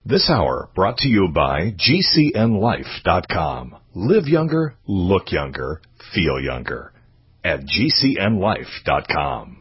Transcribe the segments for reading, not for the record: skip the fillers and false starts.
This hour brought to you by GCNLife.com. Live younger, look younger, feel younger. At GCNLife.com.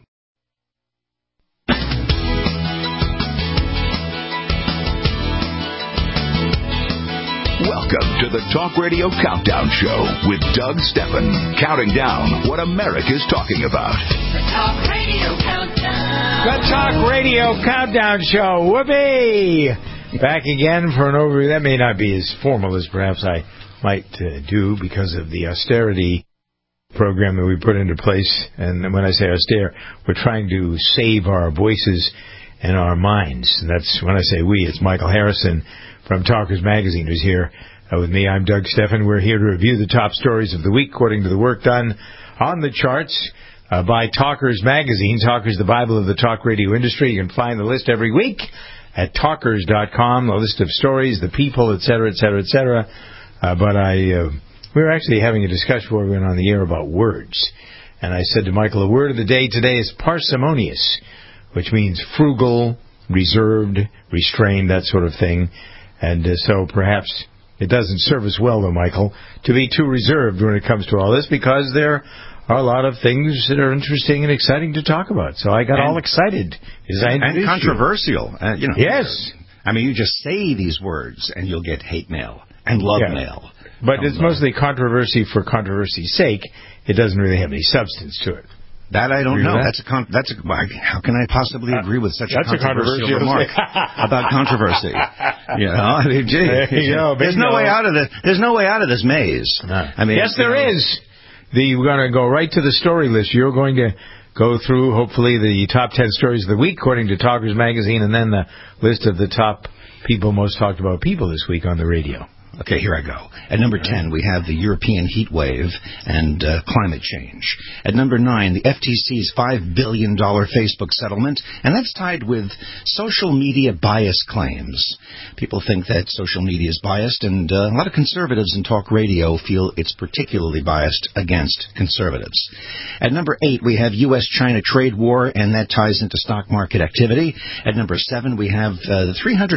Welcome to the Talk Radio Countdown Show with Doug Stephan, counting down what America's talking about. The Talk Radio Countdown. The Talk Radio Countdown Show. Whoopee! Back again for an overview. That may not be as formal as perhaps I might do because of the austerity program that we put into place. And when I say austere, we're trying to save our voices and our minds. And that's when I say we, it's Michael Harrison from Talkers Magazine, who's here with me. I'm Doug Stephan. We're here to review the top stories of the week according to the work done on the charts by Talkers Magazine. Talkers, the Bible of the talk radio industry. You can find the list every week at talkers.com, a list of stories, the people, etc., etc., etc. But we were actually having a discussion before we went on the air about words. And I said to Michael, the word of the day today is parsimonious, which means frugal, reserved, restrained, that sort of thing. And so perhaps it doesn't serve us well, though, Michael, to be too reserved when it comes to all this, because there are a lot of things that are interesting and exciting to talk about. So I got all excited. And controversial. Yes. I mean, you just say these words and you'll get hate mail and love mail. But it's mostly controversy for controversy's sake. It doesn't really have any substance to it. That I don't know. How can I possibly agree with such a controversial remark about controversy? I mean, there's no way out of this. There's no way out of this maze. I mean, yes, there is. We're going to go right to the story list. You're going to go through, hopefully, the top 10 stories of the week, according to Talkers Magazine, and then the list of the top people most talked about people this week on the radio. Okay, here I go. At number 10, we have the European heat wave and climate change. At number 9, the FTC's $5 billion Facebook settlement, and that's tied with social media bias claims. People think that social media is biased, and a lot of conservatives in talk radio feel it's particularly biased against conservatives. At number 8, we have U.S.-China trade war, and that ties into stock market activity. At number 7, we have the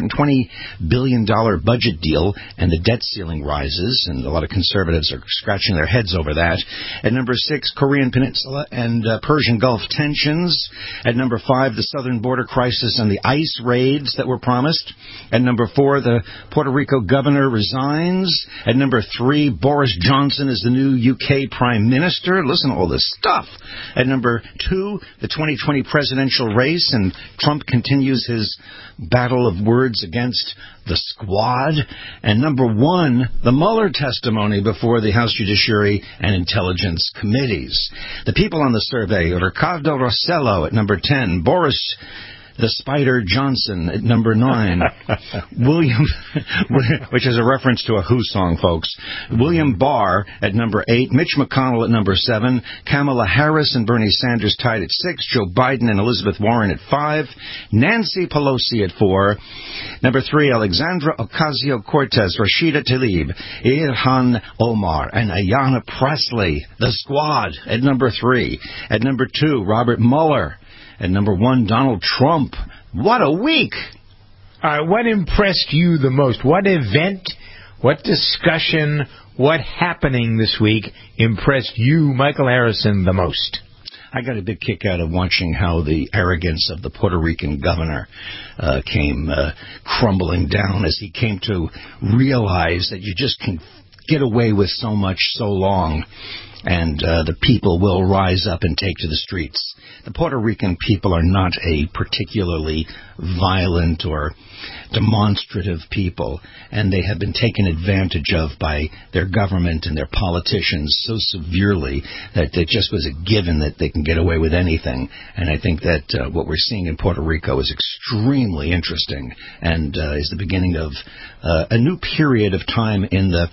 $320 billion budget deal, and the debt ceiling rises, and a lot of conservatives are scratching their heads over that. At number 6, Korean Peninsula and Persian Gulf tensions. At number 5, the southern border crisis and the ICE raids that were promised. At number 4, the Puerto Rico governor resigns. At number 3, Boris Johnson is the new UK Prime Minister. Listen to all this stuff. At number 2, the 2020 presidential race, and Trump continues his battle of words against the Squad. And number 1, the Mueller testimony before the House Judiciary and Intelligence Committees. The people on the survey: Ricardo Rossello at number 10, Boris the Spider Johnson at number 9, William, which is a reference to a Who song, folks, William Barr at number 8, Mitch McConnell at number 7, Kamala Harris and Bernie Sanders tied at 6, Joe Biden and Elizabeth Warren at 5, Nancy Pelosi at 4, number 3, Alexandra Ocasio-Cortez, Rashida Tlaib, Ilhan Omar, and Ayanna Pressley. The Squad at number 3. At number 2, Robert Mueller. At number 1, Donald Trump. What a week! What impressed you the most? What event, what discussion, what happening this week impressed you, Michael Harrison, the most? I got a big kick out of watching how the arrogance of the Puerto Rican governor came crumbling down as he came to realize that you just can get away with so much so long, and the people will rise up and take to the streets. The Puerto Rican people are not a particularly violent or demonstrative people, and they have been taken advantage of by their government and their politicians so severely that it just was a given that they can get away with anything. And I think that what we're seeing in Puerto Rico is extremely interesting and is the beginning of a new period of time in the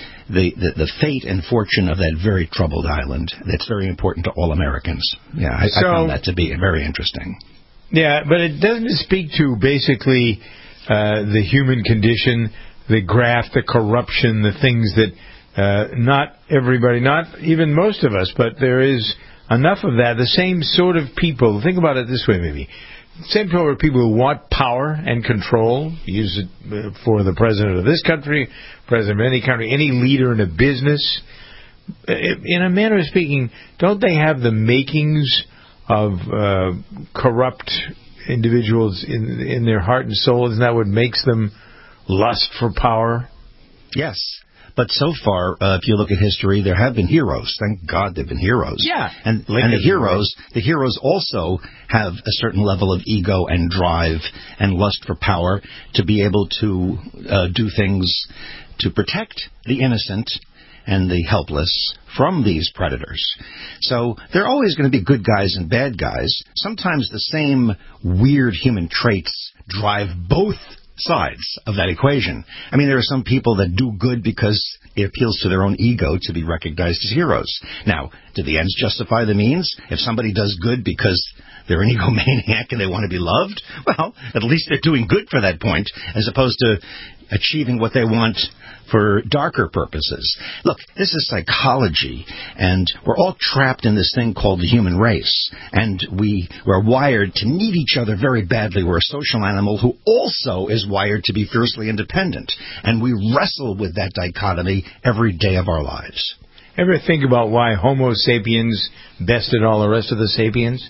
fate and fortune of that very troubled island. That's very important to all Americans. Yeah, I found that to be very interesting. Yeah, but it doesn't speak to basically the human condition, the graft, the corruption, the things that not everybody, not even most of us, but there is enough of that. The same sort of people. Think about it this way, maybe. sent over people who want power and control, use it for the president of this country, president of any country, any leader in a business. In a manner of speaking, don't they have the makings of corrupt individuals in their heart and soul? Isn't that what makes them lust for power? Yes. But so far, if you look at history, there have been heroes. Thank God there have been heroes. Yeah. And the heroes also have a certain level of ego and drive and lust for power to be able to do things to protect the innocent and the helpless from these predators. So there are always going to be good guys and bad guys. Sometimes the same weird human traits drive both sides of that equation. I mean, there are some people that do good because it appeals to their own ego to be recognized as heroes. Now, do the ends justify the means? If somebody does good because they're an egomaniac and they want to be loved, well, at least they're doing good for that point, as opposed to achieving what they want for darker purposes. Look, this is psychology, and we're all trapped in this thing called the human race, and we're wired to need each other very badly. We're a social animal who also is wired to be fiercely independent, and we wrestle with that dichotomy every day of our lives. Ever think about why Homo sapiens bested all the rest of the sapiens?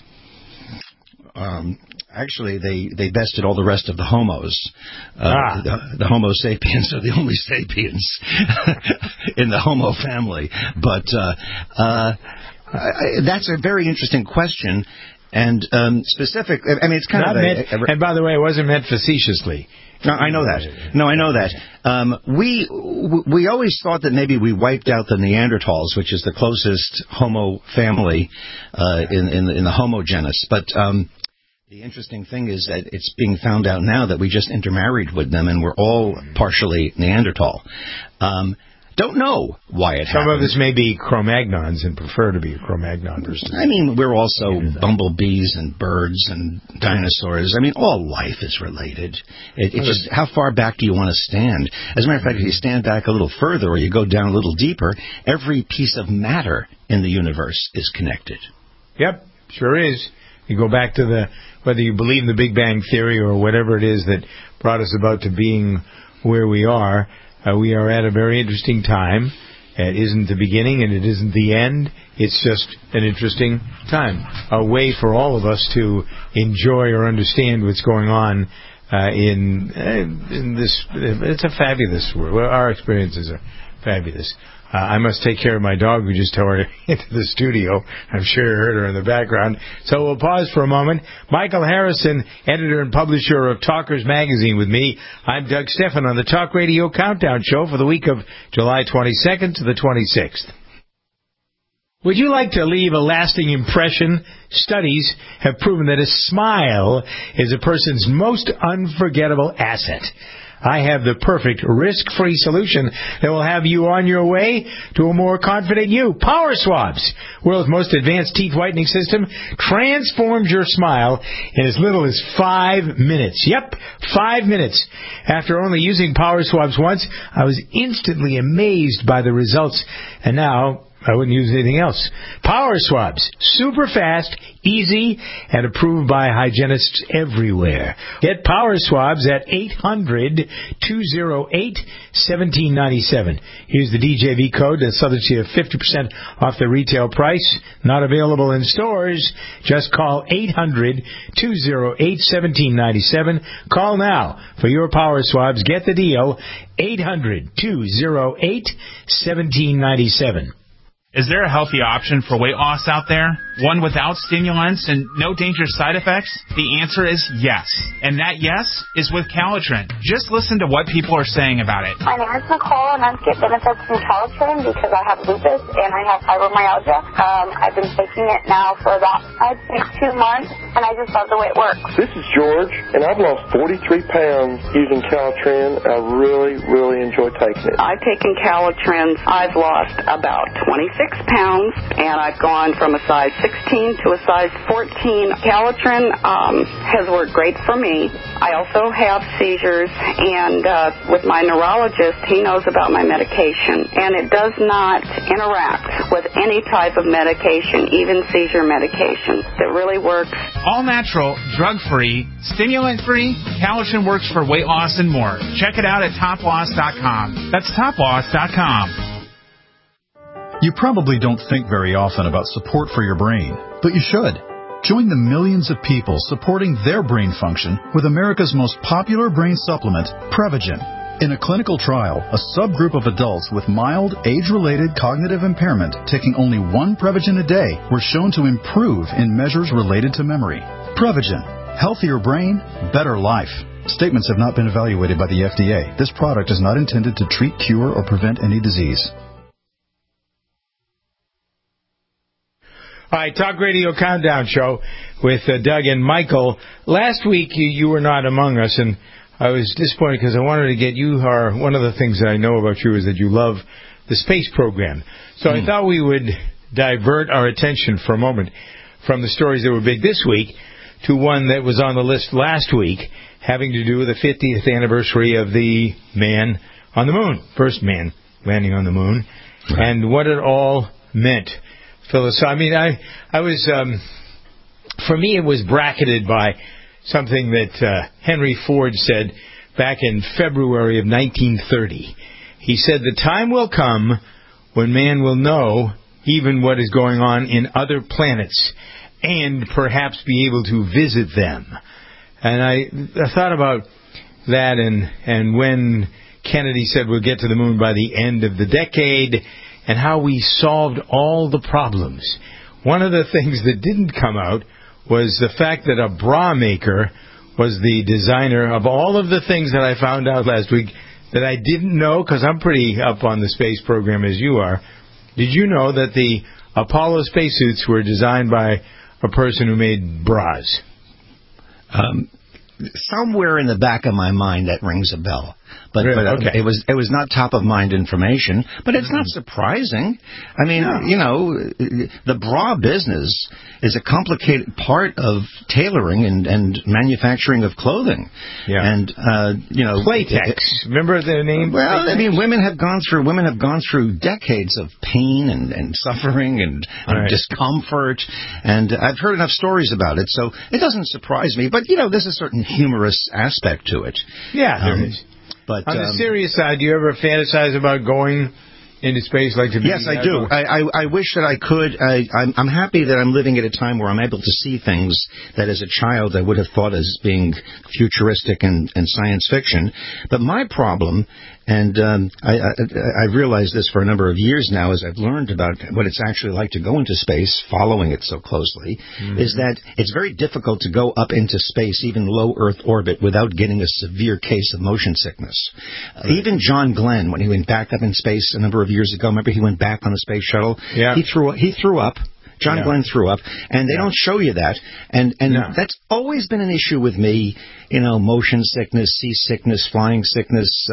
Actually, they bested all the rest of the homos. The Homo sapiens are the only sapiens in the Homo family. But that's a very interesting question. And specific, I mean, it's kind of and by the way, it wasn't meant facetiously. No, I know that. We always thought that maybe we wiped out the Neanderthals, which is the closest Homo family in the Homo genus. But the interesting thing is that it's being found out now that we just intermarried with them, and we're all partially Neanderthal. Don't know why it happened. Some of us may be Cro-Magnons and prefer to be a Cro-Magnon versus... I mean, we're also bumblebees and birds and dinosaurs. I mean, all life is related. It's just, how far back do you want to stand? As a matter of fact, if you stand back a little further or you go down a little deeper, every piece of matter in the universe is connected. Yep, sure is. You go back to whether you believe in the Big Bang Theory or whatever it is that brought us about to being where we are at a very interesting time. It isn't the beginning and it isn't the end. It's just an interesting time. A way for all of us to enjoy or understand what's going on in this. It's a fabulous world. Our experiences are fabulous. I must take care of my dog who just tore into the studio. I'm sure you heard her in the background. So we'll pause for a moment. Michael Harrison, editor and publisher of Talkers Magazine with me. I'm Doug Stephan on the Talk Radio Countdown Show for the week of July 22nd to the 26th. Would you like to leave a lasting impression? Studies have proven that a smile is a person's most unforgettable asset. I have the perfect risk-free solution that will have you on your way to a more confident you. Power Swabs, world's most advanced teeth whitening system, transforms your smile in as little as 5 minutes. Yep, 5 minutes. After only using Power Swabs once, I was instantly amazed by the results, and now I wouldn't use anything else. Power Swabs, super fast, easy, and approved by hygienists everywhere. Get Power Swabs at 800-208-1797. Use the DJV code that subjects you 50% off the retail price. Not available in stores. Just call 800-208-1797. Call now for your Power Swabs. Get the deal. 800-208-1797. Is there a healthy option for weight loss out there? One without stimulants and no dangerous side effects? The answer is yes. And that yes is with Calitrin. Just listen to what people are saying about it. My name is Nicole, and I get benefits from Calitrin because I have lupus and I have fibromyalgia. I've been taking it now for about, I'd say, 2 months, and I just love the way it works. This is George, and I've lost 43 pounds using Calitrin. I really, really enjoy taking it. I've taken Calitrin. I've lost about 26 pounds, and I've gone from a size 16 to a size 14. Calitrin has worked great for me. I also have seizures, and with my neurologist, he knows about my medication, and it does not interact with any type of medication, even seizure medication. It really works. All natural, drug-free, stimulant-free, Calitrin works for weight loss and more. Check it out at toploss.com. That's toploss.com. You probably don't think very often about support for your brain, but you should. Join the millions of people supporting their brain function with America's most popular brain supplement, Prevagen. In a clinical trial, a subgroup of adults with mild, age-related cognitive impairment taking only one Prevagen a day were shown to improve in measures related to memory. Prevagen. Healthier brain, better life. Statements have not been evaluated by the FDA. This product is not intended to treat, cure, or prevent any disease. All right, Talk Radio Countdown Show with Doug and Michael. Last week, you were not among us, and I was disappointed because I wanted to get you. One of the things that I know about you is that you love the space program. So I thought we would divert our attention for a moment from the stories that were big this week to one that was on the list last week, having to do with the 50th anniversary of the man on the moon, first man landing on the moon, and what it all meant. Phyllis, I mean, I was, for me, it was bracketed by something that Henry Ford said back in February of 1930. He said, "The time will come when man will know even what is going on in other planets and perhaps be able to visit them." And I thought about that and when Kennedy said we'll get to the moon by the end of the decade, and how we solved all the problems. One of the things that didn't come out was the fact that a bra maker was the designer of all of the things that I found out last week that I didn't know, because I'm pretty up on the space program as you are. Did you know that the Apollo spacesuits were designed by a person who made bras? Somewhere in the back of my mind that rings a bell. But okay. It was not top of mind information, but it's not surprising. I mean, you know, the bra business is a complicated part of tailoring and manufacturing of clothing. Yeah. And you know, Playtex. Remember the name? Well, Playtex? I mean, women have gone through decades of pain and suffering and discomfort, and I've heard enough stories about it, so it doesn't surprise me. But you know, there's a certain humorous aspect to it. Yeah, there is. But on the serious side, do you ever fantasize about going into space? Like to be? Yes, I do. I wish that I could. I'm happy that I'm living at a time where I'm able to see things that as a child I would have thought as being futuristic and science fiction. But my problem, and I've realized this for a number of years now as I've learned about what it's actually like to go into space, following it so closely, is that it's very difficult to go up into space, even low Earth orbit, without getting a severe case of motion sickness. Even John Glenn, when he went back up in space a number of years ago, remember he went back on the space shuttle? Yeah. He threw up. John Glenn threw up, and they don't show you that. And that's always been an issue with me, you know, motion sickness, seasickness, flying sickness.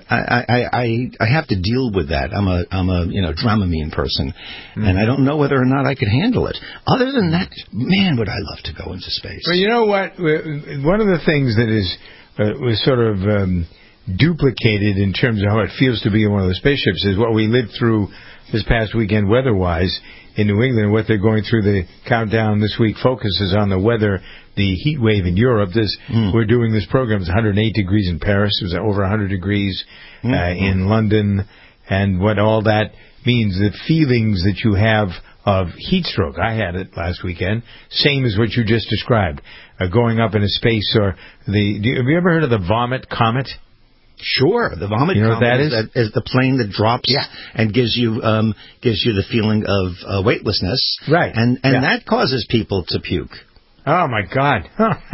I have to deal with that. I'm a you know, Dramamine person, and I don't know whether or not I could handle it. Other than that, man, would I love to go into space. Well, you know what? One of the things that is was sort of duplicated in terms of how it feels to be in one of the spaceships is what we lived through this past weekend weather-wise in New England. What they're going through, the countdown this week focuses on the weather, the heat wave in Europe. We're doing this program. It's 108 degrees in Paris. It was over 100 degrees in London. And what all that means, the feelings that you have of heat stroke. I had it last weekend. Same as what you just described. Going up into space. Or have you ever heard of the vomit comet? Sure, the vomit comet is the plane that drops and gives you the feeling of weightlessness, right? And that causes people to puke. Oh my God!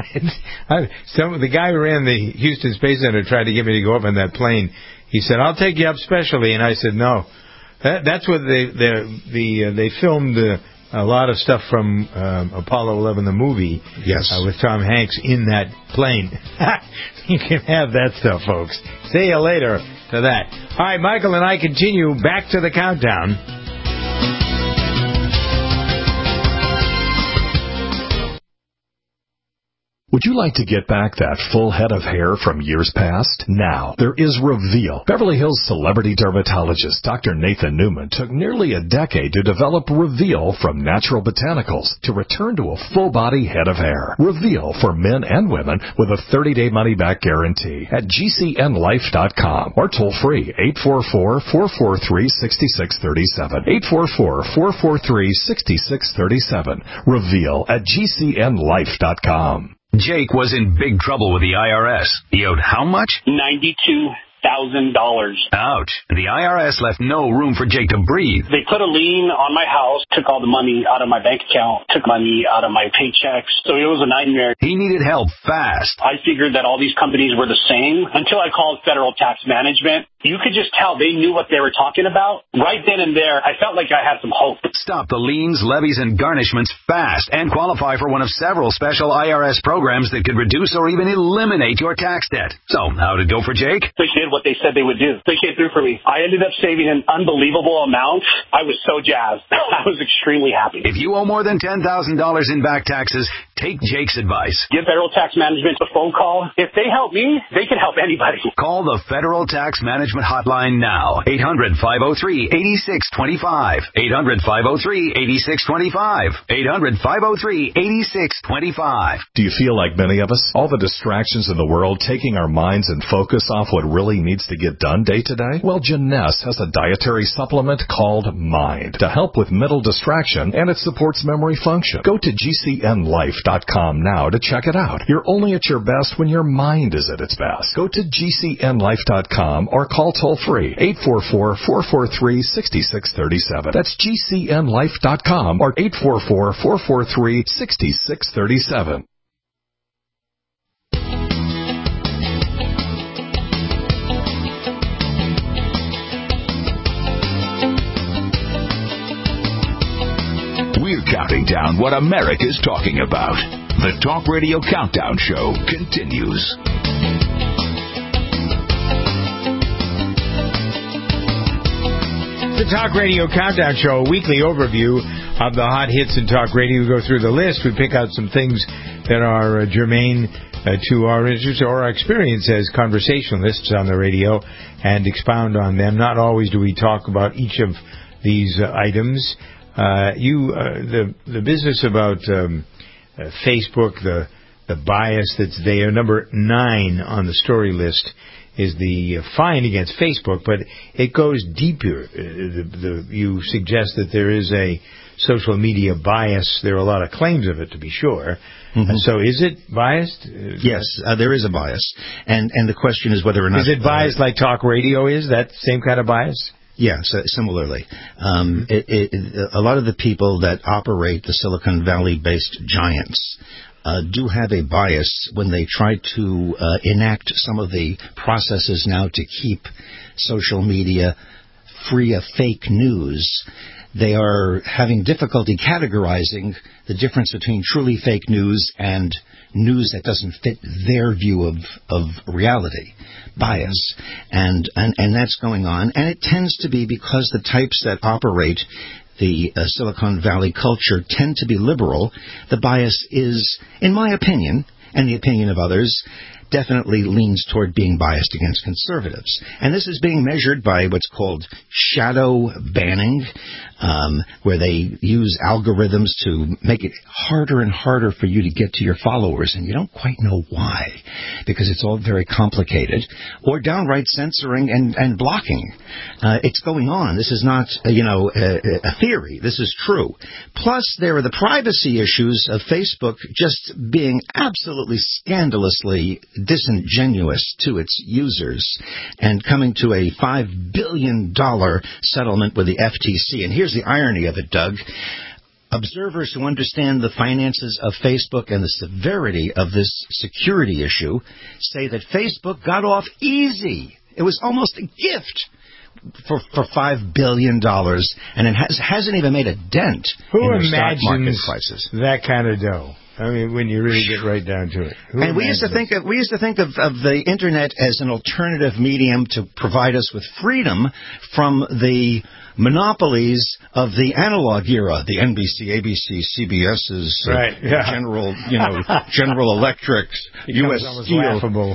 The guy who ran the Houston Space Center tried to get me to go up on that plane. He said, "I'll take you up specially," and I said, "No." That's what they filmed. A lot of stuff from Apollo 11, the movie, with Tom Hanks in that plane. You can have that stuff, folks. See you later to that. All right, Michael and I continue back to the countdown. Would you like to get back that full head of hair from years past? Now, there is Reveal. Beverly Hills celebrity dermatologist Dr. Nathan Newman took nearly a decade to develop Reveal from natural botanicals to return to a full-body head of hair. Reveal for men and women with a 30-day money-back guarantee at GCNlife.com or toll-free 844-443-6637. 844-443-6637. Reveal at GCNlife.com. Jake was in big trouble with the IRS. He owed how much? $92,000. Ouch. The IRS left no room for Jake to breathe. They put a lien on my house, took all the money out of my bank account, took money out of my paychecks. So it was a nightmare. He needed help fast. I figured that all these companies were the same until I called Federal Tax Management. You could just tell they knew what they were talking about. Right then and there, I felt like I had some hope. Stop the liens, levies, and garnishments fast and qualify for one of several special IRS programs that could reduce or even eliminate your tax debt. So, how did it go for Jake? They did what they said they would do. They came through for me. I ended up saving an unbelievable amount. I was so jazzed. I was extremely happy. If you owe more than $10,000 in back taxes, take Jake's advice. Give Federal Tax Management a phone call. If they help me, they can help anybody. Call the Federal Tax Management Hotline now. 800-503-8625. 800-503-8625. 800-503-8625. Do you feel like many of us? All the distractions in the world taking our minds and focus off what really needs to get done day to day? Well, Jeunesse has a dietary supplement called Mind to help with mental distraction, and it supports memory function. Go to GCNlife.com now to check it out. You're only at your best when your mind is at its best. Go to GCNlife.com or call toll-free 844-443-6637. That's GCNlife.com or 844-443-6637. We're counting down what America's talking about. The Talk Radio Countdown Show continues. The Talk Radio Countdown Show, a weekly overview of the hot hits in Talk Radio. We go through the list. We pick out some things that are germane to our interest or our experience as conversationalists on the radio and expound on them. Not always do we talk about each of these items. The business about Facebook, the bias that's there, number 9 on the story list is the fine against Facebook, but it goes deeper. You suggest that there is a social media bias. There are a lot of claims of it, to be sure. Mm-hmm. So is it biased? Yes, there is a bias. And the question is whether or not... Is it biased like talk radio is? That same kind of bias? Yes, similarly. A lot of the people that operate the Silicon Valley-based giants do have a bias when they try to enact some of the processes now to keep social media free of fake news. They are having difficulty categorizing the difference between truly fake news and news that doesn't fit their view of reality. Bias. And that's going on. And it tends to be because the types that operate the Silicon Valley culture tend to be liberal. The bias is, in my opinion, and the opinion of others, definitely leans toward being biased against conservatives. And this is being measured by what's called shadow banning, where they use algorithms to make it harder and harder for you to get to your followers, and you don't quite know why, because it's all very complicated, or downright censoring and blocking. It's going on. This is not, a theory. This is true. Plus, there are the privacy issues of Facebook just being absolutely scandalously disingenuous to its users and coming to a $5 billion settlement with the FTC. And here's the irony of it, Doug. Observers who understand the finances of Facebook and the severity of this security issue say that Facebook got off easy. It was almost a gift for $5 billion, and it hasn't even made a dent in their stock market prices. That kind of dough? I mean, when you really get right down to it. And we used to think of the internet as an alternative medium to provide us with freedom from the monopolies of the analog era, the NBC, ABC, CBS's, General Electric, U.S. Steel.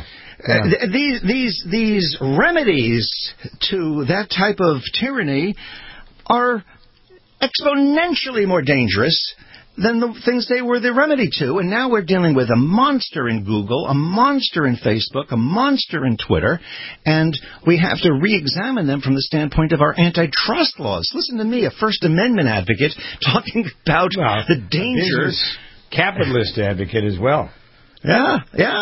These remedies to that type of tyranny are exponentially more dangerous than the things they were the remedy to. And now we're dealing with a monster in Google, a monster in Facebook, a monster in Twitter, and we have to re-examine them from the standpoint of our antitrust laws. Listen to me, a First Amendment advocate, talking about the dangers. Capitalist advocate as well. Yeah.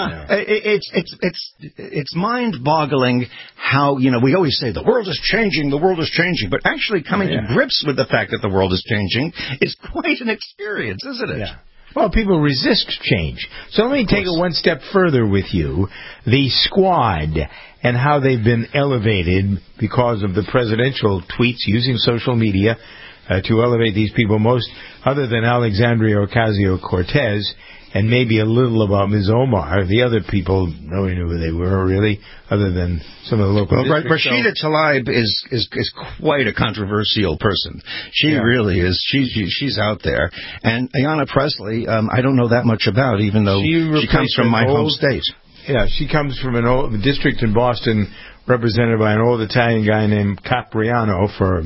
It's mind-boggling how, we always say the world is changing, but actually coming to grips with the fact that the world is changing is quite an experience, isn't it? Yeah. Well, people resist change. So let me take it one step further with you. The Squad and how they've been elevated because of the presidential tweets using social media to elevate these people, most other than Alexandria Ocasio-Cortez, and maybe a little about Ms. Omar. The other people, nobody knew who they were, really, other than some of the local districts. Rashida Tlaib is quite a controversial person. She really is. She's out there. And Ayanna Pressley, I don't know that much about, even though she comes from my home state. Yeah, she comes from an old district in Boston represented by an old Italian guy named Capriano for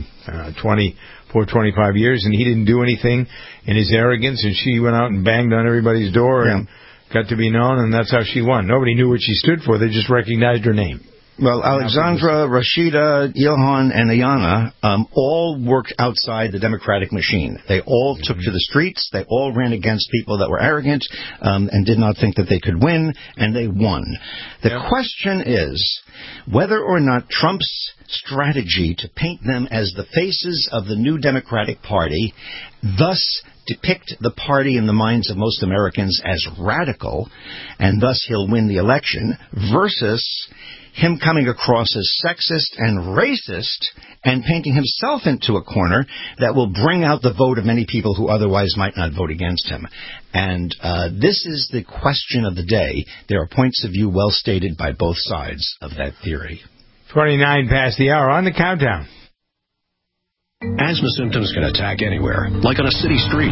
25 years, and he didn't do anything in his arrogance, and she went out and banged on everybody's door and got to be known, and that's how she won. Nobody knew what she stood for. They just recognized her name. Well, Alexandra, Rashida, Ilhan, and Ayanna all worked outside the Democratic machine. They all took to the streets. They all ran against people that were arrogant and did not think that they could win, and they won. The question is whether or not Trump's strategy to paint them as the faces of the new Democratic Party, thus depict the party in the minds of most Americans as radical, and thus he'll win the election, versus him coming across as sexist and racist and painting himself into a corner that will bring out the vote of many people who otherwise might not vote against him. And this is the question of the day. There are points of view well stated by both sides of that theory. 29 past the hour on the countdown. Asthma symptoms can attack anywhere, like on a city street.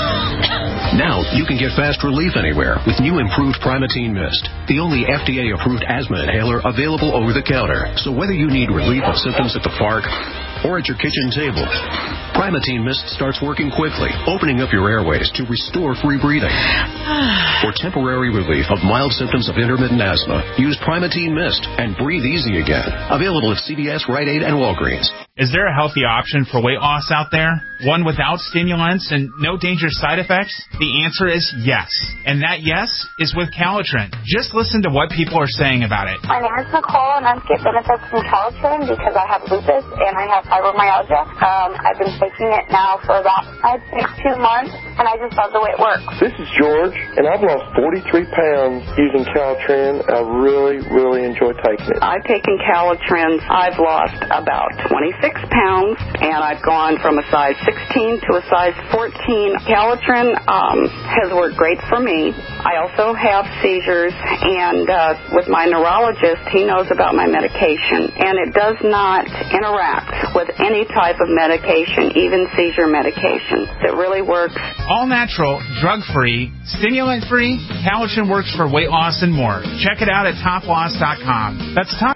Now, you can get fast relief anywhere with new improved Primatene Mist, the only FDA-approved asthma inhaler available over the counter. So whether you need relief of symptoms at the park or at your kitchen table, Primatene Mist starts working quickly, opening up your airways to restore free breathing. For temporary relief of mild symptoms of intermittent asthma, use Primatene Mist and breathe easy again. Available at CVS, Rite Aid, and Walgreens. Is there a healthy option for weight loss out there? One without stimulants and no dangerous side effects? The answer is yes. And that yes is with Calitrin. Just listen to what people are saying about it. My name is Nicole, and I get benefits from Calitrin because I have lupus and I have fibromyalgia. I've been taking it now for about, I'd say, 2 months, and I just love the way it works. This is George, and I've lost 43 pounds using Calitrin. I really, really enjoy taking it. I've taken Calitrin. I've lost about 26 pounds, and I've gone from a size 16 to a size 14. Calitrin has worked great for me. I also have seizures, and with my neurologist, he knows about my medication, and it does not interact with any type of medication, even seizure medication. It really works. All natural, drug-free, stimulant-free, Calitrin works for weight loss and more. Check it out at toploss.com. That's top.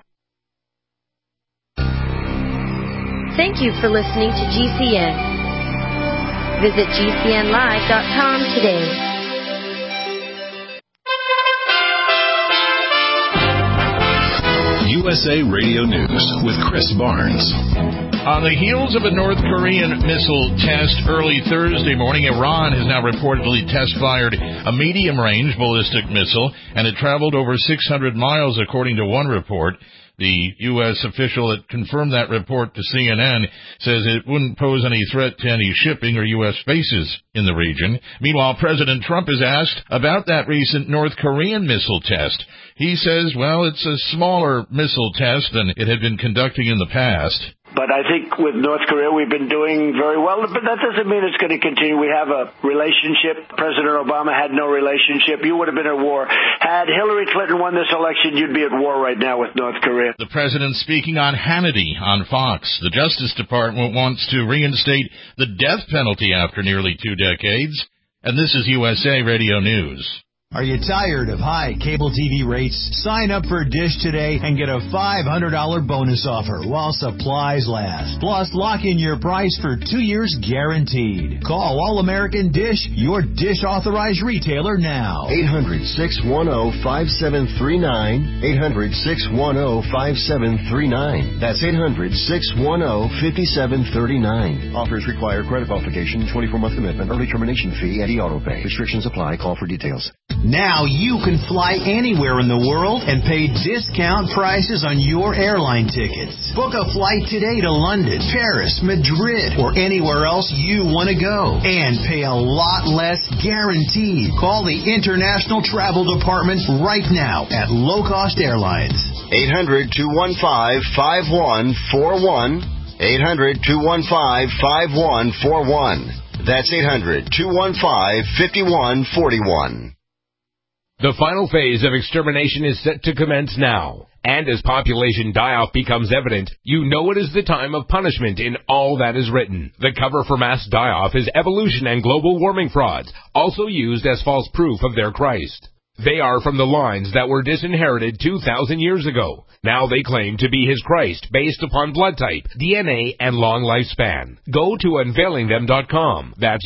Thank you for listening to GCN. Visit GCNlive.com today. USA Radio News with Chris Barnes. On the heels of a North Korean missile test early Thursday morning, Iran has now reportedly test-fired a medium-range ballistic missile, and it traveled over 600 miles, according to one report. The U.S. official that confirmed that report to CNN says it wouldn't pose any threat to any shipping or U.S. bases in the region. Meanwhile, President Trump is asked about that recent North Korean missile test. He says, well, it's a smaller missile test than it had been conducting in the past. But I think with North Korea, we've been doing very well. But that doesn't mean it's going to continue. We have a relationship. President Obama had no relationship. You would have been at war. Had Hillary Clinton won this election, you'd be at war right now with North Korea. The president speaking on Hannity on Fox. The Justice Department wants to reinstate the death penalty after nearly 2 decades. And this is USA Radio News. Are you tired of high cable TV rates? Sign up for Dish today and get a $500 bonus offer while supplies last. Plus, lock in your price for 2 years guaranteed. Call All-American Dish, your Dish authorized retailer now. 800-610-5739. 800-610-5739. That's 800-610-5739. Offers require credit qualification, 24-month commitment, early termination fee, and auto pay. Restrictions apply. Call for details. Now you can fly anywhere in the world and pay discount prices on your airline tickets. Book a flight today to London, Paris, Madrid, or anywhere else you want to go. And pay a lot less guaranteed. Call the International Travel Department right now at Low Cost Airlines. 800-215-5141. 800-215-5141. That's 800-215-5141. The final phase of extermination is set to commence now. And as population die-off becomes evident, you know it is the time of punishment in all that is written. The cover for mass die-off is evolution and global warming frauds, also used as false proof of their Christ. They are from the lines that were disinherited 2,000 years ago. Now they claim to be his Christ based upon blood type, DNA, and long lifespan. Go to unveilingthem.com. That's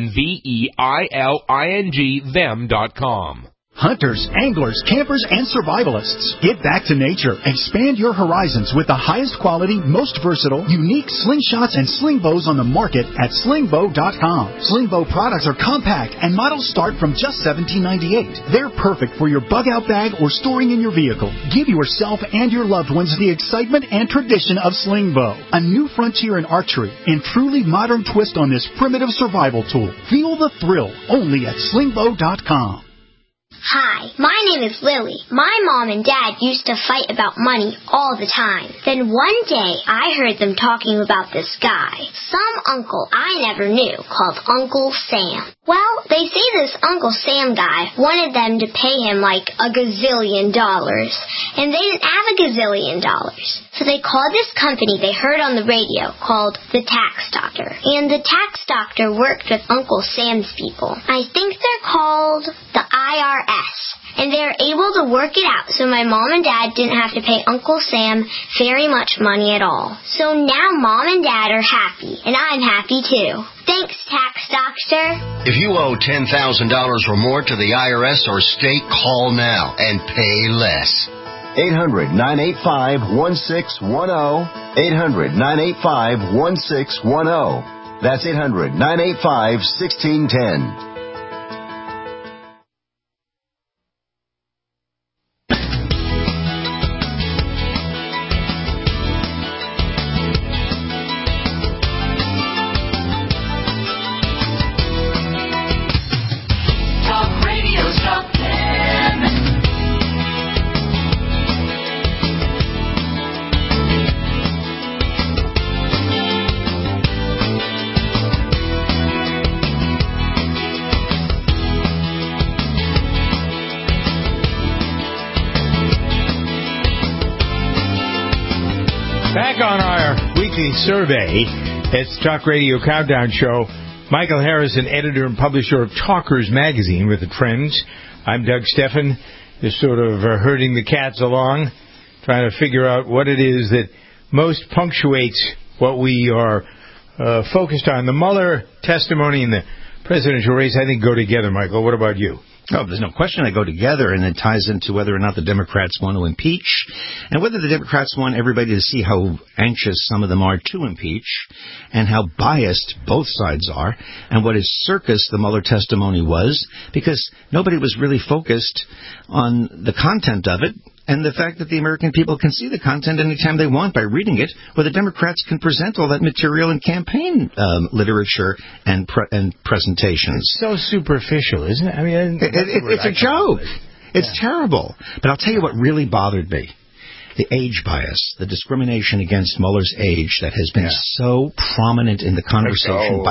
UNVEILING them.com. Hunters, anglers, campers, and survivalists. Get back to nature. Expand your horizons with the highest quality, most versatile, unique slingshots and sling bows on the market at slingbow.com. Slingbow products are compact and models start from just $17.98. They're perfect for your bug-out bag or storing in your vehicle. Give yourself and your loved ones the excitement and tradition of Slingbow, a new frontier in archery and truly modern twist on this primitive survival tool. Feel the thrill only at slingbow.com. Hi, my name is Lily. My mom and dad used to fight about money all the time. Then one day, I heard them talking about this guy, some uncle I never knew, called Uncle Sam. Well, they say this Uncle Sam guy wanted them to pay him like $1 gazillion, and they didn't have $1 gazillion. So they called this company they heard on the radio called the Tax Doctor. And the Tax Doctor worked with Uncle Sam's people. I think they're called the IRS. And they're able to work it out so my mom and dad didn't have to pay Uncle Sam very much money at all. So now mom and dad are happy, and I'm happy too. Thanks, Tax Doctor. If you owe $10,000 or more to the IRS or state, call now and pay less. 800-985-1610. 800-985-1610. That's 800-985-1610. Survey. It's the Talk Radio Countdown Show. Michael Harrison, editor and publisher of Talkers Magazine with the trends. I'm Doug Steffen, just sort of herding the cats along, trying to figure out what it is that most punctuates what we are focused on. The Mueller testimony and the presidential race, I think, go together, Michael. What about you? Oh, there's no question they go together, and it ties into whether or not the Democrats want to impeach, and whether the Democrats want everybody to see how anxious some of them are to impeach, and how biased both sides are, and what a circus the Mueller testimony was, because nobody was really focused on the content of it, and the fact that the American people can see the content anytime they want by reading it, where the Democrats can present all that material in campaign literature and presentations. It's so superficial, isn't it? I mean, it's a joke. It's terrible. But I'll tell you what really bothered me. the age bias, the discrimination against Mueller's age that has been so prominent in the conversation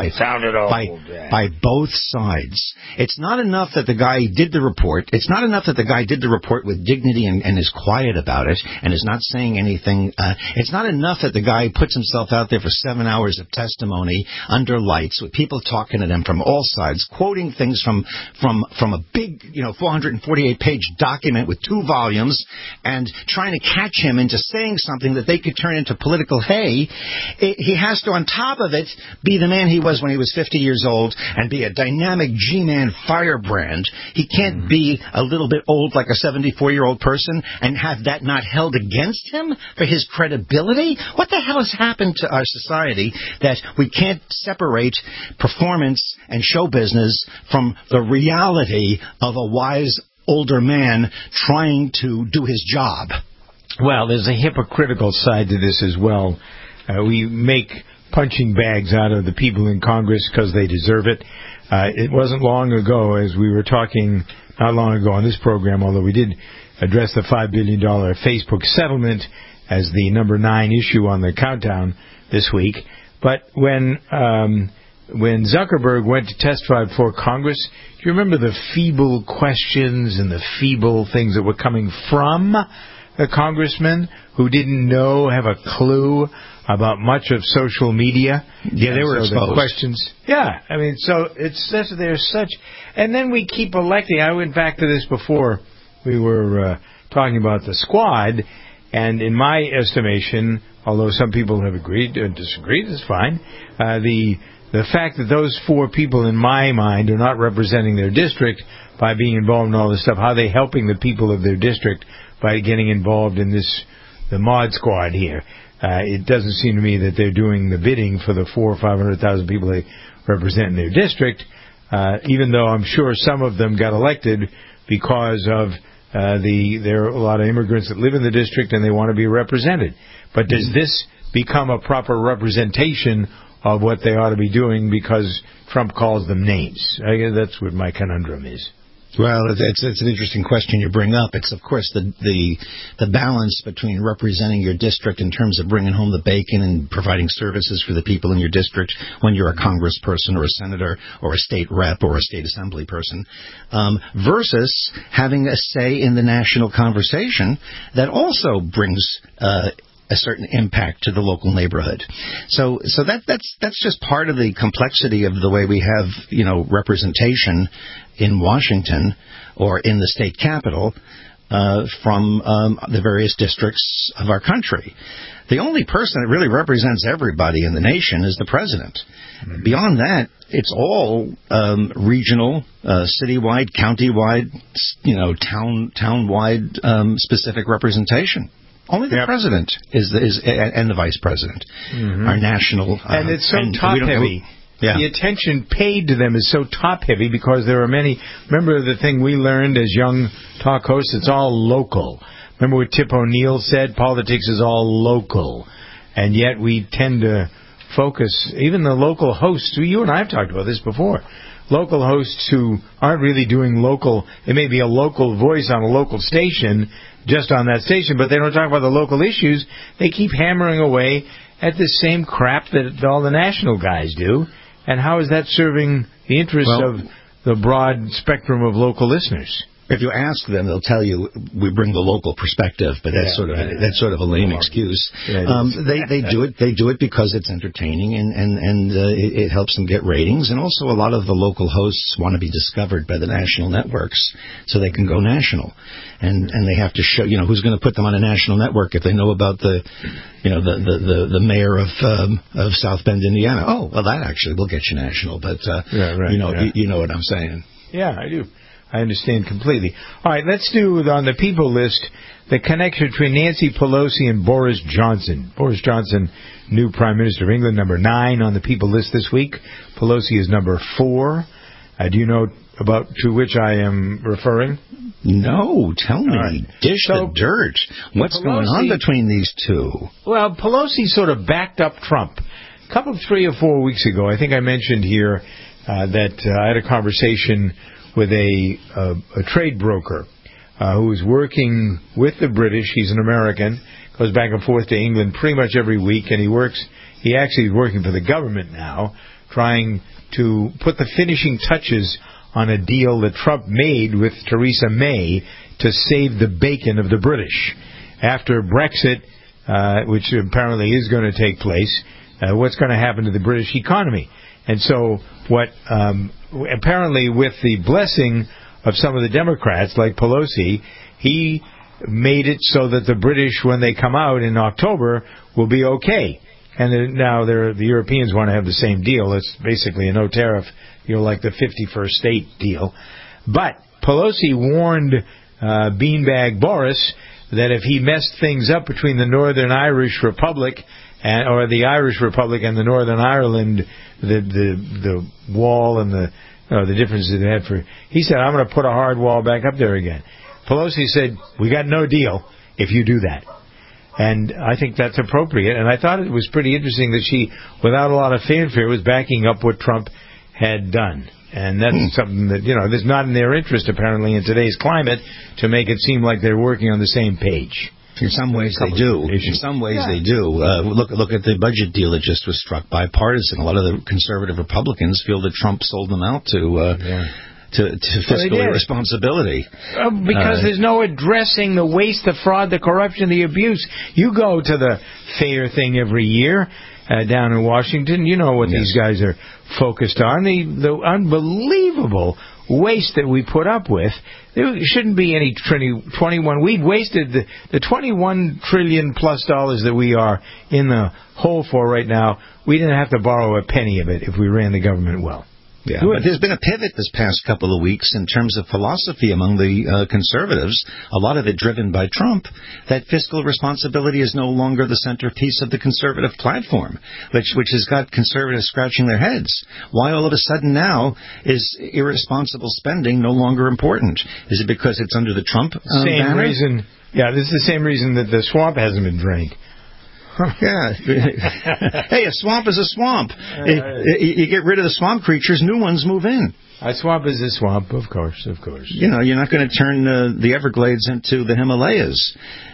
by both sides. It's not enough that the guy did the report. It's not enough that the guy did the report with dignity and is quiet about it and is not saying anything. It's not enough that the guy puts himself out there for 7 hours of testimony under lights with people talking to them from all sides, quoting things from a big, 448-page document with 2 volumes, and trying to catch him into saying something that they could turn into political hay. He has to, on top of it, be the man he was when he was 50 years old and be a dynamic G-man firebrand. He can't be a little bit old like a 74-year-old person and have that not held against him for his credibility. What the hell has happened to our society that we can't separate performance and show business from the reality of a wise older man trying to do his job? Well, there's a hypocritical side to this as well. We make punching bags out of the people in Congress because they deserve it. It wasn't long ago, as we were talking not long ago on this program, although we did address the $5 billion Facebook settlement as the number 9 issue on the countdown this week. But when Zuckerberg went to testify before Congress, do you remember the feeble questions and the feeble things that were coming from the congressman who didn't have a clue about much of social media? Yeah, they were exposed. The questions. Yeah, I mean, so there's such, and then we keep electing. I went back to this before we were talking about the squad, and in my estimation, although some people have agreed and disagreed, it's fine. The fact that those 4 people, in my mind, are not representing their district by being involved in all this stuff, how are they helping the people of their district by getting involved in the mod squad here? It doesn't seem to me that they're doing the bidding for the 400,000 or 500,000 people they represent in their district, even though I'm sure some of them got elected because of there are a lot of immigrants that live in the district and they want to be represented. But does this become a proper representation of what they ought to be doing because Trump calls them names? I guess that's what my conundrum is. Well, it's an interesting question you bring up. It's, of course, the balance between representing your district in terms of bringing home the bacon and providing services for the people in your district when you're a congressperson or a senator or a state rep or a state assembly person, versus having a say in the national conversation that also brings a certain impact to the local neighborhood. So that's just part of the complexity of the way we have, representation in Washington or in the state capitol from the various districts of our country. The only person that really represents everybody in the nation is the president. Mm-hmm. Beyond that, it's all regional, citywide, countywide, town-wide specific representation. Only the president and the vice president are national. And it's so top-heavy. Yeah. The attention paid to them is so top-heavy because there are many. Remember the thing we learned as young talk hosts? It's all local. Remember what Tip O'Neill said? Politics is all local. And yet we tend to focus, even the local hosts, you and I have talked about this before, local hosts who aren't really doing local, it may be a local voice on a local station, just on that station, but they don't talk about the local issues. They keep hammering away at the same crap that all the national guys do. And how is that serving the interests of the broad spectrum of local listeners? If you ask them, they'll tell you we bring the local perspective, but that's sort of a lame excuse. They do it because it's entertaining and it helps them get ratings, and also a lot of the local hosts want to be discovered by the national networks so they can go national, and they have to show who's going to put them on a national network if they know about the mayor of South Bend, Indiana. Oh, well, that actually will get you national, but you know what I'm saying. Yeah, I do. I understand completely. All right, let's do on the people list the connection between Nancy Pelosi and Boris Johnson. Boris Johnson, new Prime Minister of England, number 9 on the people list this week. Pelosi is number 4. Do you know about to which I am referring? No, tell me. Right. Dish the dirt. What's going on between these two? Well, Pelosi sort of backed up Trump. A couple, 3 or 4 weeks ago, I think I mentioned here that I had a conversation with a trade broker who is working with the British. He's an American, goes back and forth to England pretty much every week, and he actually is working for the government now, trying to put the finishing touches on a deal that Trump made with Theresa May to save the bacon of the British. After Brexit, which apparently is going to take place, what's going to happen to the British economy? And so what apparently with the blessing of some of the Democrats, like Pelosi, he made it so that the British, when they come out in October, will be okay. And now the Europeans want to have the same deal. It's basically a no tariff, like the 51st state deal. But Pelosi warned Beanbag Boris that if he messed things up between the Northern Irish Republic or the Irish Republic and the Northern Ireland, the wall and the differences they had he said, I'm going to put a hard wall back up there again. Pelosi said, we got no deal if you do that. And I think that's appropriate. And I thought it was pretty interesting that she, without a lot of fanfare, was backing up what Trump had done. And that's something that, there's not in their interest, apparently, in today's climate, to make it seem like they're working on the same page. In some ways they do. In some ways they do. Look at the budget deal that just was struck, bipartisan. A lot of the conservative Republicans feel that Trump sold them out to fiscal irresponsibility. Because there's no addressing the waste, the fraud, the corruption, the abuse. You go to the fair thing every year down in Washington. You know what these guys are focused on. The unbelievable waste that we put up with. There shouldn't be any 21. We've wasted the $21 trillion plus that we are in the hole for right now. We didn't have to borrow a penny of it if we ran the government well. Yeah, but there's been a pivot this past couple of weeks in terms of philosophy among the conservatives, a lot of it driven by Trump, that fiscal responsibility is no longer the centerpiece of the conservative platform, which has got conservatives scratching their heads. Why all of a sudden now is irresponsible spending no longer important? Is it because it's under the Trump same banner? Reason? Yeah, this is the same reason that the swamp hasn't been drained. Yeah. Hey, a swamp is a swamp. You get rid of the swamp creatures, new ones move in. A swamp is a swamp, of course. You're not going to turn the Everglades into the Himalayas.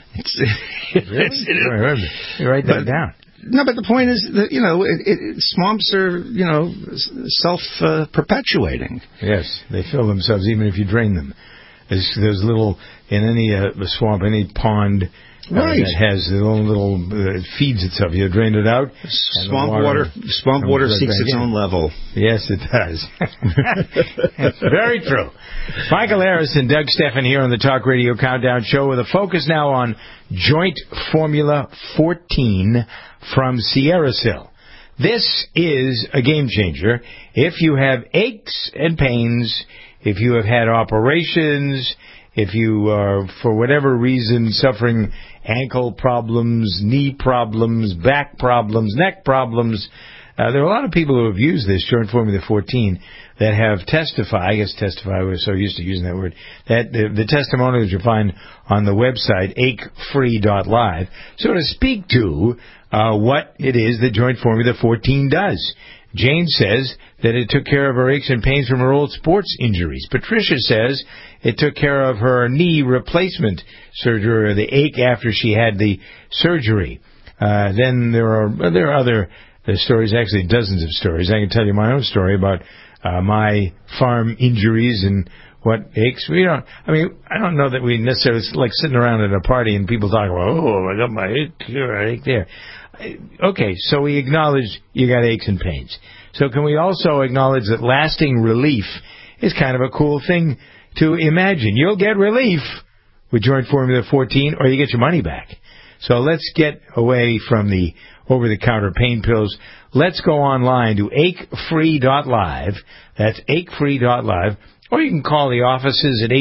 Really? You write that down. No, but the point is that, swamps are, self-perpetuating. Yes, they fill themselves even if you drain them. There's little, in any swamp, any pond... Right. It has its own little, it feeds itself. You drain it out. Swamp water seeks its own level. Yes, it does. Very true. Michael Harris and Doug Stephan here on the Talk Radio Countdown Show with a focus now on Joint Formula 14 from Sierrasill. This is a game changer. If you have aches and pains, if you have had operations, if you are, for whatever reason, suffering ankle problems, knee problems, back problems, neck problems, there are a lot of people who have used this Joint Formula 14 that have testified, we're so used to using that word, that the testimonials you find on the website, achefree.live, sort of speak to what it is that Joint Formula 14 does. Jane says that it took care of her aches and pains from her old sports injuries. Patricia says it took care of her knee replacement surgery, or the ache after she had the surgery. Then there are other stories, actually dozens of stories. I can tell you my own story about my farm injuries and what aches. I don't know that we necessarily like sitting around at a party and people talk about, I got my ache here, I ache there. Okay, so we acknowledge you got aches and pains. So can we also acknowledge that lasting relief is kind of a cool thing to imagine? You'll get relief with Joint Formula 14, or you get your money back. So let's get away from the over-the-counter pain pills. Let's go online to achefree.live. That's achefree.live. Or you can call the offices at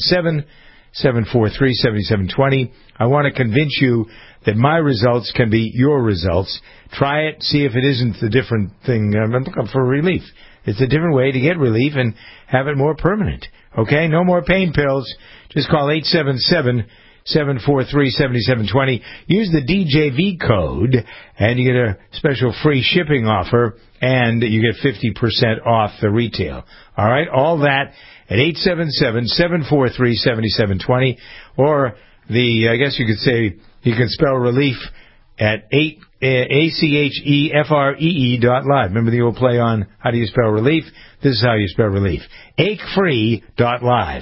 877-743-7720. I want to convince you that my results can be your results. Try it, see if it isn't the different thing. I'm looking for relief. It's a different way to get relief and have it more permanent. Okay? No more pain pills. Just call 743-7720. Use the DJV code, and you get a special free shipping offer, and you get 50% off the retail. All right, all that at 877-743-7720, or I guess you could say you can spell relief at ACHEFREE.live. Remember the old play on how do you spell relief? This is how you spell relief. AcheFree.live.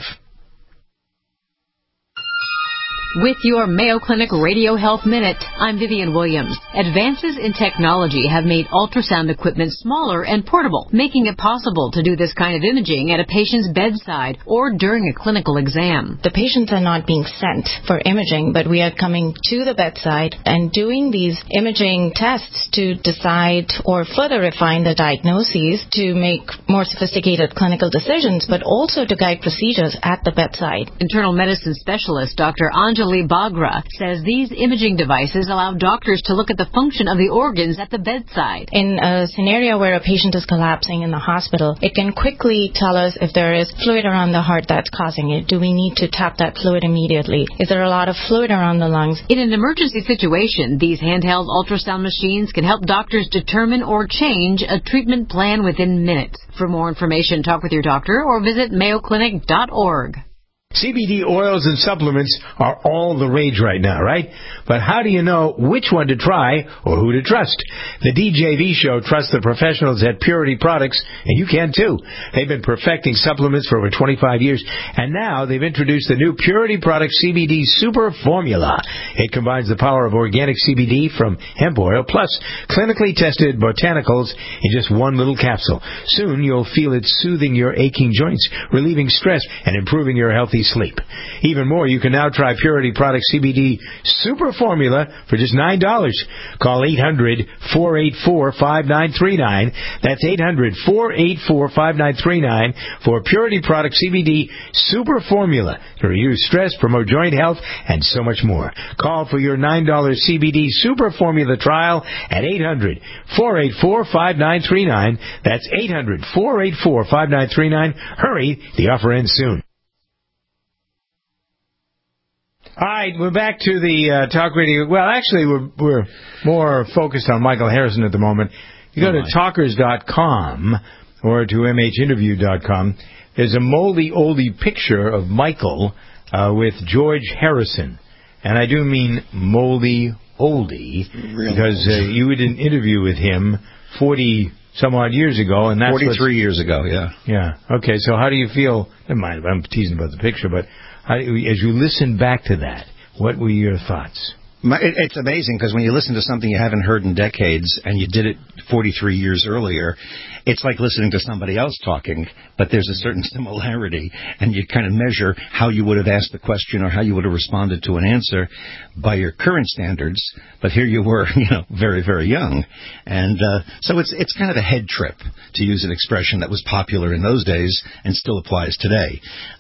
With your Mayo Clinic Radio Health Minute, I'm Vivian Williams. Advances in technology have made ultrasound equipment smaller and portable, making it possible to do this kind of imaging at a patient's bedside or during a clinical exam. The patients are not being sent for imaging, but we are coming to the bedside and doing these imaging tests to decide or further refine the diagnoses to make more sophisticated clinical decisions, but also to guide procedures at the bedside. Internal medicine specialist Dr. Anjali Bagra says these imaging devices allow doctors to look at the function of the organs at the bedside. In a scenario where a patient is collapsing in the hospital, it can quickly tell us if there is fluid around the heart that's causing it. Do we need to tap that fluid immediately? Is there a lot of fluid around the lungs? In an emergency situation, these handheld ultrasound machines can help doctors determine or change a treatment plan within minutes. For more information, talk with your doctor or visit mayoclinic.org. CBD oils and supplements are all the rage right now, right? But how do you know which one to try or who to trust? The DJV Show trusts the professionals at Purity Products, and you can too. They've been perfecting supplements for over 25 years, and now they've introduced the new Purity Products CBD Super Formula. It combines the power of organic CBD from hemp oil plus clinically tested botanicals in just one little capsule. Soon you'll feel it soothing your aching joints, relieving stress, and improving your healthy sleep. Even more, you can now try Purity Products CBD Super Formula for just $9. Call 800-484-5939. That's 800-484-5939 for Purity Products CBD Super Formula to reduce stress, promote joint health, and so much more. Call for your $9 CBD Super Formula trial at 800-484-5939. That's 800-484-5939. Hurry, the offer ends soon. All right, we're back to the talk radio. Well, actually, we're more focused on Michael Harrison at the moment. You go to talkers.com or to mhinterview.com. There's a moldy oldie picture of Michael with George Harrison. And I do mean moldy oldie because you did an interview with him 40-some-odd years ago. And that's 43 years ago, yeah. Yeah. Okay, so how do you feel? Never mind, I'm teasing about the picture, but as you listen back to that, what were your thoughts? It's amazing because when you listen to something you haven't heard in decades and you did it 43 years earlier, it's like listening to somebody else talking, but there's a certain similarity, and you kind of measure how you would have asked the question or how you would have responded to an answer by your current standards, but here you were, very, very young. And so it's kind of a head trip, to use an expression that was popular in those days and still applies today.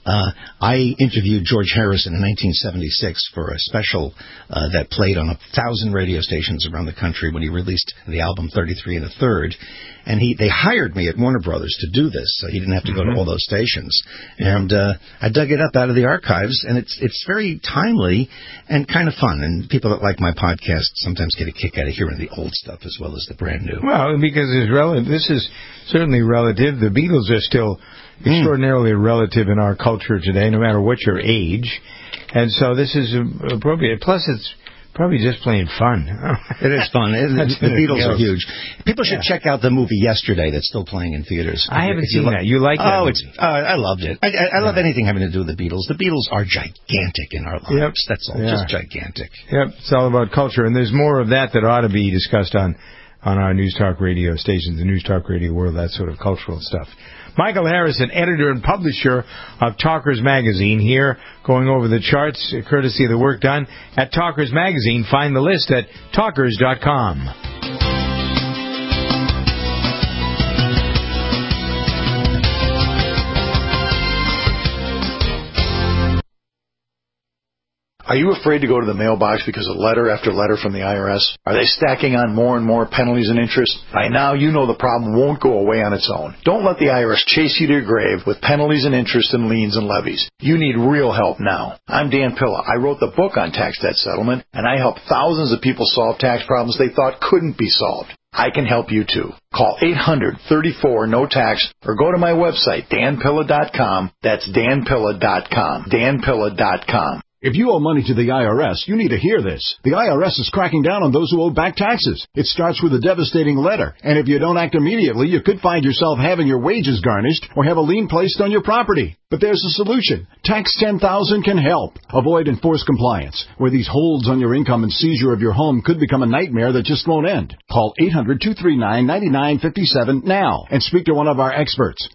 I interviewed George Harrison in 1976 for a special that played on 1,000 radio stations around the country when he released the album 33 1/3. And they hired me at Warner Brothers to do this, so he didn't have to go to all those stations. And I dug it up out of the archives, and it's very timely and kind of fun. And people that like my podcast sometimes get a kick out of hearing the old stuff as well as the brand new. Well, because this is certainly relative. The Beatles are still extraordinarily relative in our culture today, no matter what your age. And so this is appropriate. Plus, it's probably just plain fun. It is fun. The Beatles are huge. People should check out the movie Yesterday that's still playing in theaters. I haven't seen that. You like that movie? I loved it. I love anything having to do with the Beatles. The Beatles are gigantic in our lives. Yep. That's all. Just gigantic. Yep. It's all about culture. And there's more of that ought to be discussed on our News Talk radio stations, the News Talk radio world, that sort of cultural stuff. Michael Harrison, editor and publisher of Talkers Magazine, here going over the charts, courtesy of the work done at Talkers Magazine. Find the list at talkers.com. Are you afraid to go to the mailbox because of letter after letter from the IRS? Are they stacking on more and more penalties and interest? By now, you know the problem won't go away on its own. Don't let the IRS chase you to your grave with penalties and interest and liens and levies. You need real help now. I'm Dan Pilla. I wrote the book on tax debt settlement, and I help thousands of people solve tax problems they thought couldn't be solved. I can help you too. Call 800-34-NO-TAX or go to my website, danpilla.com. That's danpilla.com. danpilla.com. If you owe money to the IRS, you need to hear this. The IRS is cracking down on those who owe back taxes. It starts with a devastating letter, and if you don't act immediately, you could find yourself having your wages garnished or have a lien placed on your property. But there's a solution. Tax 10,000 can help. Avoid enforced compliance, where these holds on your income and seizure of your home could become a nightmare that just won't end. Call 800-239-9957 now and speak to one of our experts.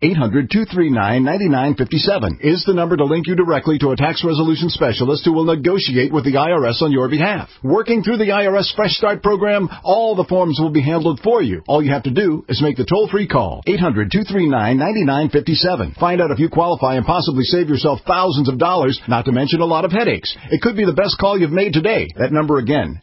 800-239-9957 is the number to link you directly to a tax resolution specialist who will negotiate with the IRS on your behalf. Working through the IRS Fresh Start program, all the forms will be handled for you. All you have to do is make the toll-free call. 800-239-9957. Find out if you qualify and possibly save yourself thousands of dollars, not to mention a lot of headaches. It could be the best call you've made today. That number again,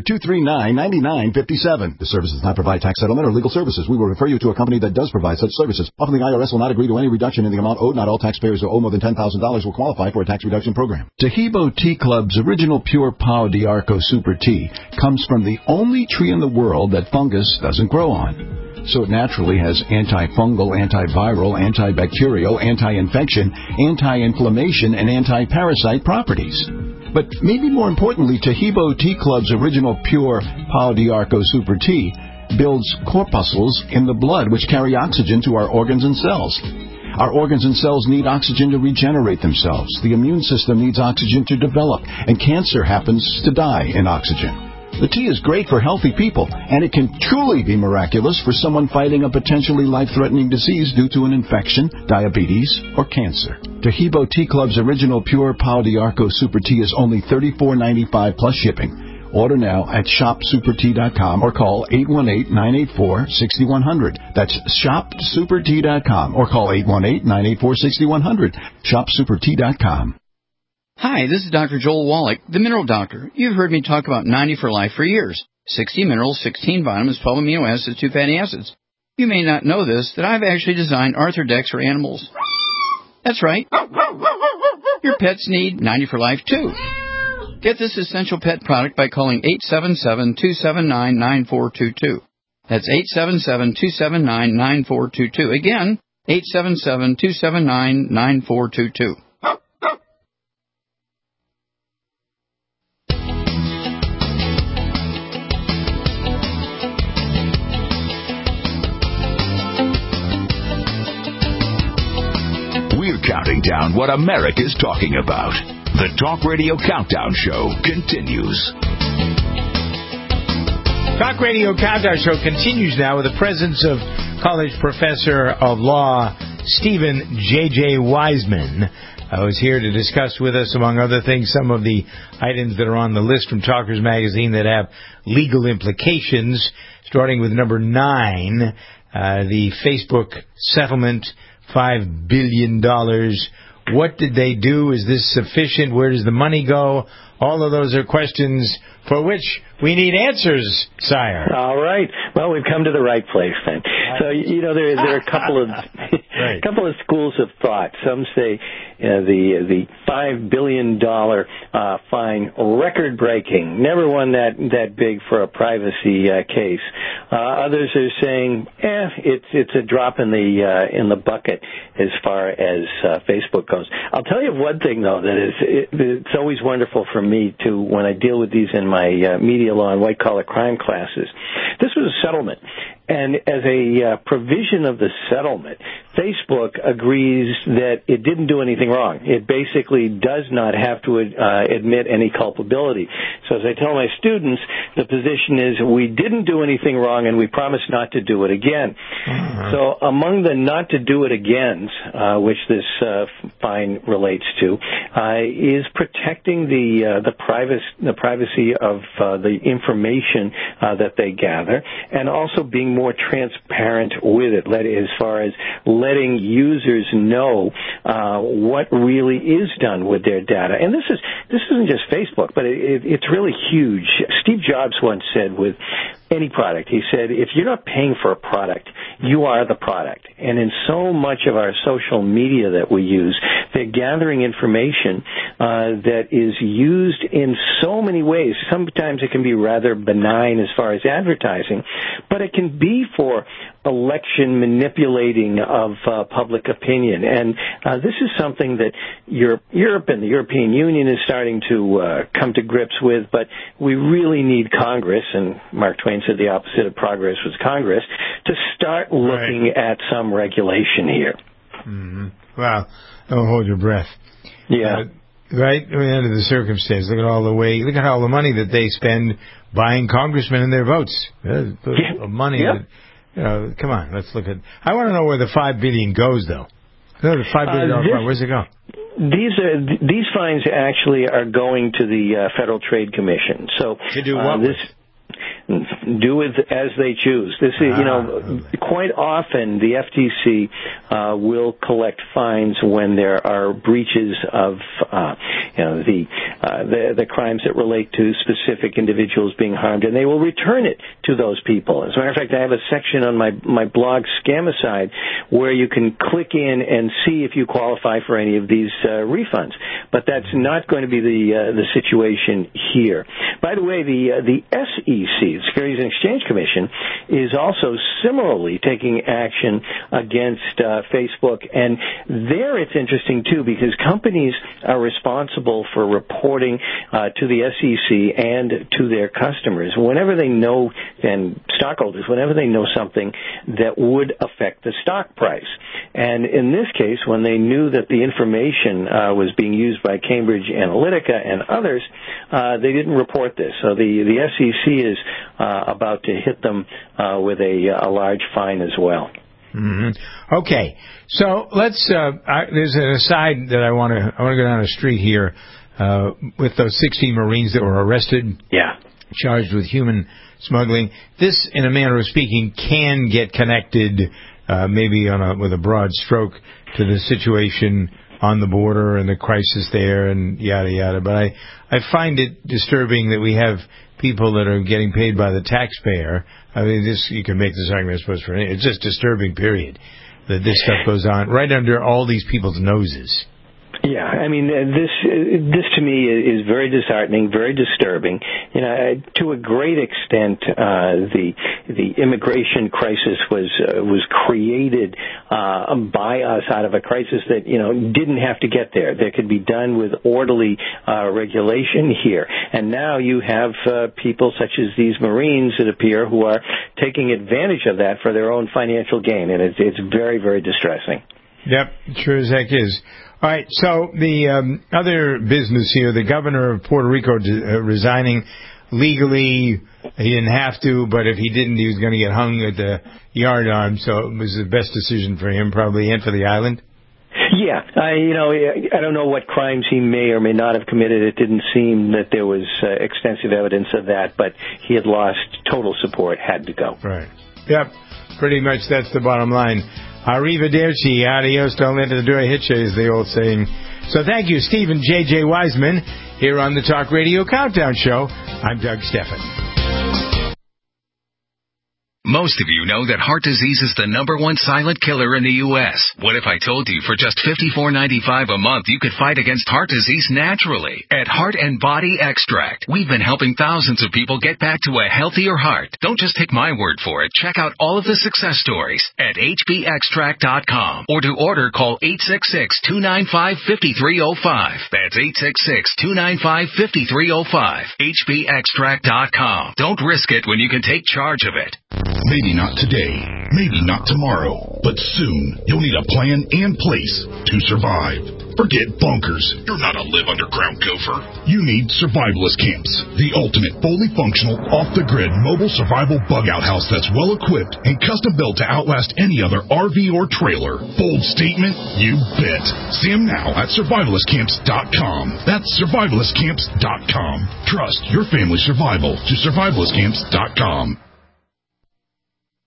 800-239-9957. The service does not provide tax settlement or legal services. We will refer you to a company that does provide such services. Often the IRS will not agree to any reduction in the amount owed. Not all taxpayers who owe more than $10,000 will qualify for a tax reduction program. Tahibo Tea Club's original pure Pau d'Arco Super Tea comes from the only tree in the world that fungus doesn't grow on. So it naturally has antifungal, antiviral, antibacterial, anti-infection, anti-inflammation, and anti-parasite properties. But maybe more importantly, Tahibo Tea Club's original pure Pau d'Arco Super Tea builds corpuscles in the blood which carry oxygen to our organs and cells. Our organs and cells need oxygen to regenerate themselves. The immune system needs oxygen to develop, and cancer happens to die in oxygen. The tea is great for healthy people, and it can truly be miraculous for someone fighting a potentially life-threatening disease due to an infection, diabetes, or cancer. Tahibo Tea Club's original pure Pau d'Arco Super Tea is only $34.95 plus shipping. Order now at shopsupertea.com or call 818-984-6100. That's shopsupertea.com or call 818-984-6100. Shopsupertea.com. Hi, this is Dr. Joel Wallach, the Mineral Doctor. You've heard me talk about 90 for Life for years. 60 minerals, 16 vitamins, 12 amino acids, 2 fatty acids. You may not know this, that I've actually designed Arthrodex for animals. That's right. Your pets need 90 for Life, too. Get this essential pet product by calling 877-279-9422. That's 877-279-9422. Again, 877-279-9422. We're counting down what America's talking about. The Talk Radio Countdown Show continues. Talk Radio Countdown Show continues now with the presence of college professor of law Stephen J.J. Wiseman, who's here to discuss with us, among other things, some of the items that are on the list from Talkers Magazine that have legal implications, starting with number 9, the Facebook settlement, $5 billion. What did they do? Is this sufficient? Where does the money go? All of those are questions for which we need answers, sire. All right. Well, we've come to the right place then. So, there are a couple of couple of schools of thought. Some say the $5 billion fine, record-breaking, never one that big for a privacy case. Others are saying, it's a drop in the bucket as far as Facebook goes. I'll tell you one thing though it's always wonderful for me to, when I deal with these in my media law and white-collar crime classes. This was a settlement. And as a provision of the settlement, Facebook agrees that it didn't do anything wrong. It basically does not have to admit any culpability. So as I tell my students, the position is we didn't do anything wrong and we promise not to do it again. Mm-hmm. So among the not to do it agains, which this fine relates to, is protecting the privacy of the information that they gather, and also being more transparent with it, as far as letting users know what really is done with their data. And this isn't just Facebook, but it's really huge. Steve Jobs once said with any product, he said, if you're not paying for a product, you are the product. And in so much of our social media that we use, they're gathering information that is used in so many ways. Sometimes it can be rather benign as far as advertising, but it can be for election manipulating of public opinion. And this is something that Europe and the European Union is starting to come to grips with, but we really need Congress, and Mark Twain said the opposite of progress was Congress, to start looking at some regulation here. Mm-hmm. Well, don't hold your breath. Yeah. Right? I mean, under the circumstance, look at all the money that they spend buying congressmen and their votes. Money that, come on, let's look at. I want to know where the $5 billion goes, though. The $5 billion, where's it go? These fines actually are going to the Federal Trade Commission. So to do what? Do with as they choose. This is, quite often the FTC will collect fines when there are breaches of, the crimes that relate to specific individuals being harmed, and they will return it to those people. As a matter of fact, I have a section on my blog, Scamicide, where you can click in and see if you qualify for any of these refunds. But that's not going to be the situation here. By the way, the SEC, the Securities and Exchange Commission, is also similarly taking action against Facebook. And there it's interesting, too, because companies are responsible for reporting to the SEC and to their customers whenever they know, and stockholders, whenever they know something that would affect the stock price. And in this case, when they knew that the information was being used by Cambridge Analytica and others, they didn't report this. So the SEC is about to hit them with a large fine as well. Mm-hmm. Okay, so let's. There's an aside that I want to go down the street here with those 16 Marines that were arrested. Yeah. Charged with human smuggling. This, in a manner of speaking, can get connected, maybe with a broad stroke, to the situation on the border and the crisis there and yada yada. But I find it disturbing that we have people that are getting paid by the taxpayer. I mean, you can make this argument, I suppose, for it's just disturbing, period, that this stuff goes on right under all these people's noses. Yeah, I mean, this to me is very disheartening, very disturbing. To a great extent, the immigration crisis was created by us out of a crisis that didn't have to get there. That could be done with orderly regulation here. And now you have people such as these Marines, it appear, who are taking advantage of that for their own financial gain, and it's very, very distressing. Yep, sure as heck is. All right, so the other business here, the governor of Puerto Rico resigning legally. He didn't have to, but if he didn't, he was going to get hung at the yardarm, so it was the best decision for him, probably, and for the island. Yeah, I don't know what crimes he may or may not have committed. It didn't seem that there was extensive evidence of that, but he had lost total support, had to go. Right. Yep, pretty much that's the bottom line. Arrivederci, adios, don't let the door hit you, is the old saying. So thank you, Stephen J.J. Wiseman, here on the Talk Radio Countdown Show. I'm Doug Steffen. Most of you know that heart disease is the #1 silent killer in the U.S. What if I told you for just $54.95 a month you could fight against heart disease naturally at Heart and Body Extract? We've been helping thousands of people get back to a healthier heart. Don't just take my word for it. Check out all of the success stories at hbextract.com, or to order, call 866-295-5305. That's 866-295-5305. hbextract.com. Don't risk it when you can take charge of it. Maybe not today, maybe not tomorrow, but soon you'll need a plan and place to survive. Forget bunkers. You're not a live underground gopher. You need Survivalist Camps, the ultimate fully functional, off-the-grid mobile survival bug-out house that's well-equipped and custom-built to outlast any other RV or trailer. Bold statement? You bet. See them now at survivalistcamps.com. That's survivalistcamps.com. Trust your family's survival to survivalistcamps.com.